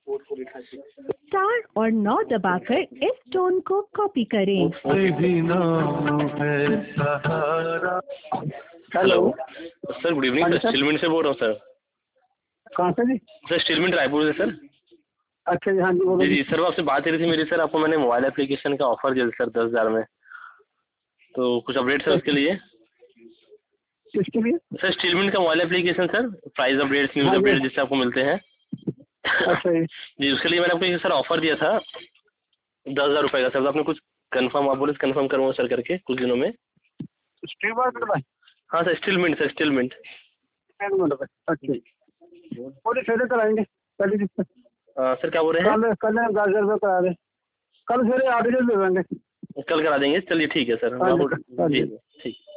Star और 9 दबाकर इस टोन को कॉपी करें। Hello sir, good evening sir, Steelmint से बोल रहा हूँ सर। कहाँ से जी? सर स्टीलमिंट रायपुर से सर। अच्छा जी, हाँ जी बोलो। जी सर, आपसे बात करी थी मेरी सर, आपको मैंने मोबाइल एप्लीकेशन का ऑफर दिया सर 10,000 में, तो कुछ अपडेट सर उसके लिए। किसके लिए? सर स्टीलमिंट का mobile application sir, price updates, news update जिससे आपको मिलते हैं। अच्छा जी, उसके लिए मैंने आपको सर ऑफर दिया था 10,000 रुपये का सर। तो आपने कुछ कंफर्म, आप बोले कंफर्म करूँगा सर करके कुछ दिनों में। हाँ सर, स्टीलमिंट सर, स्टीलमिंट। अच्छा, पूरी फेरे कराएंगे कल। सर क्या बोल रहे हैं? कल 10,000 रुपये करा दें, कल सवेरे 8 बजे दे देंगे। कल करा देंगे, चलिए ठीक है सर। हाँ जी, जी ठीक।